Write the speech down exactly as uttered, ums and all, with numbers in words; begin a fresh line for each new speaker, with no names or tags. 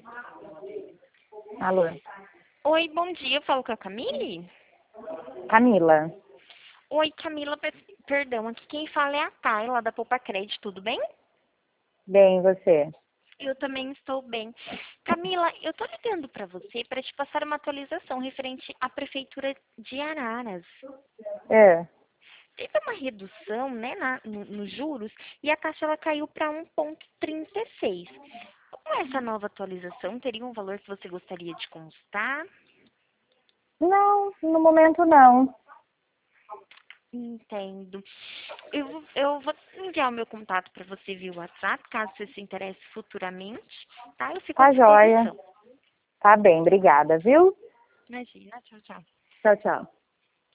Alô?
Oi, bom dia. Eu falo com a Camille?
Camila.
Oi, Camila, per- perdão. Aqui quem fala é a Carla, da Poupa Crédito, tudo bem?
Bem, e você?
Eu também estou bem. Camila, eu tô ligando para você para te passar uma atualização referente à Prefeitura de Araras.
É.
Teve uma redução, né, na, no- nos juros e a taxa ela caiu para um vírgula trinta e seis. Com essa nova atualização, teria um valor que você gostaria de constar?
Não, no momento não.
Entendo. Eu, vou- eu vou enviar o meu contato para você via WhatsApp, caso você se interesse futuramente, tá? Eu fico à
Tá joia.
disposição.
Tá bem, obrigada, viu?
Imagina, tchau, tchau.
Tchau, tchau.